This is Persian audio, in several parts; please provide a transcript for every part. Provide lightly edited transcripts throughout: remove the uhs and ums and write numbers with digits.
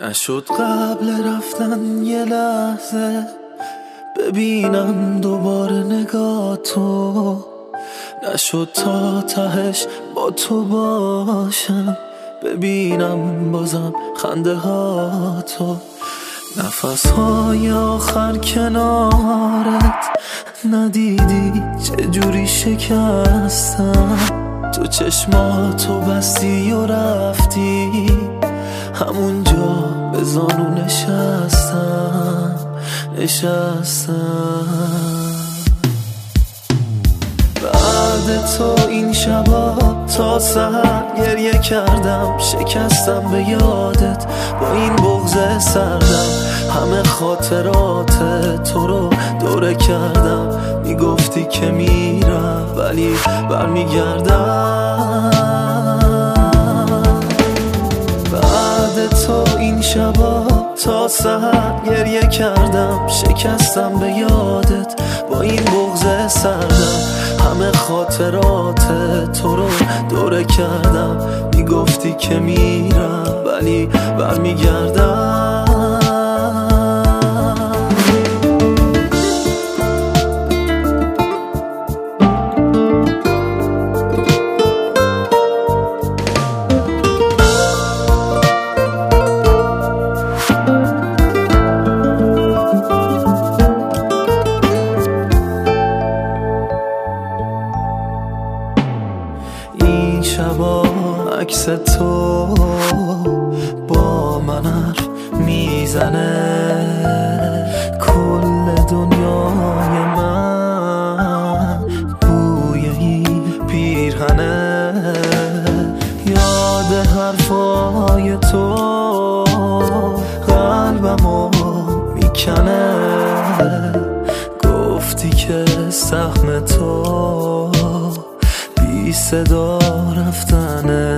نشد قبل رفتن یه لحظه ببینم دوباره نگاه تو، نشد تا تهش با تو باشم ببینم بازم خنده ها تو. نفس های آخر کنارت ندیدی چجوری شکستم، تو چشماتو بستی و رفتی همونجا به زانو نشستم. بعد تو این شبا تا سحر گریه کردم، شکستم به یادت با این بغض سردم، همه خاطرات تو رو دوره کردم، میگفتی که میرم ولی برمیگردم. بعد تو این شبا تا سحر گریه کردم، شکستم به یادت با این بغض سردم، همه خاطرات تو رو دوره کردم، میگفتی که میرم ولی برمیگردم. این شبا عکس تو با من حرف میزنه، کل دنیای من بوی این پیرهنه، یاد حرفای تو قلبمو میکنه، گفتی که سهم تو بی صدا رفتنه.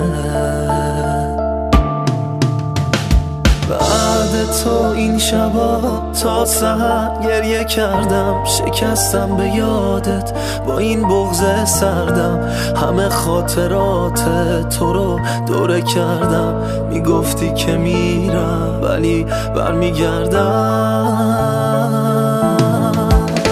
بعد تو این شبا تا سحر گریه کردم، شکستم به یادت با این بغض سردم، همه خاطرات تو رو دوره کردم، میگفتی که میرم ولی برمیگردم.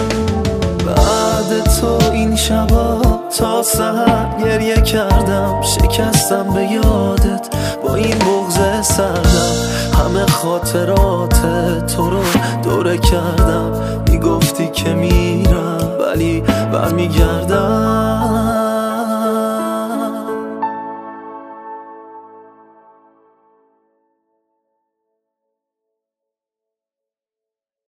بعد تو این شبا تا سحر گریه کردم، شکستم به یادت با این بغض سردم، همه خاطرات تو رو دوره کردم، میگفتی که میرم ولی برمیگردم.